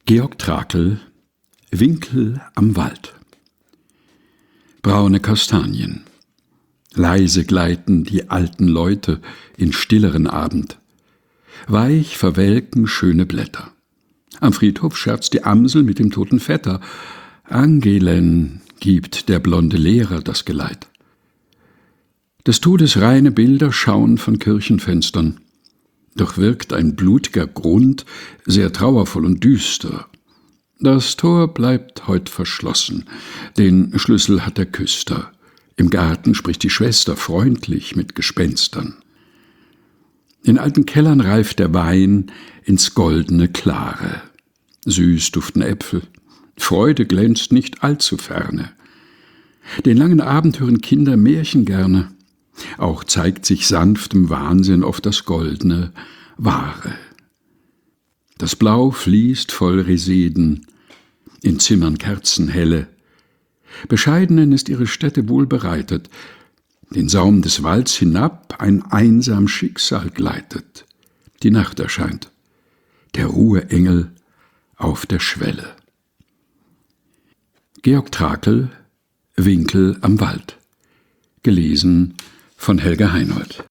Georg Trakl, Winkel am Wald. Braune Kastanien. Leise gleiten die alten Leute in stilleren Abend. Weich verwelken schöne Blätter. Am Friedhof scherzt die Amsel mit dem toten Vetter. Angelen gibt der blonde Lehrer das Geleit. Des Todes reine Bilder schauen von Kirchenfenstern. Doch wirkt ein blutiger Grund sehr trauervoll und düster. Das Tor bleibt heut verschlossen, den Schlüssel hat der Küster. Im Garten spricht die Schwester freundlich mit Gespenstern. In alten Kellern reift der Wein ins goldene Klare. Süß duften Äpfel, Freude glänzt nicht allzu ferne. Den langen Abend hören Kinder Märchen gerne. Auch zeigt sich sanftem Wahnsinn oft das Goldene, Wahre. Das Blau fließt voll Reseden, in Zimmern kerzenhelle. Bescheidenen ist ihre Stätte wohl bereitet, den Saum des Walds hinab ein einsam Schicksal gleitet. Die Nacht erscheint, der Ruheengel auf der Schwelle. Georg Trakl, Winkel am Wald. Gelesen von Helga Heinold.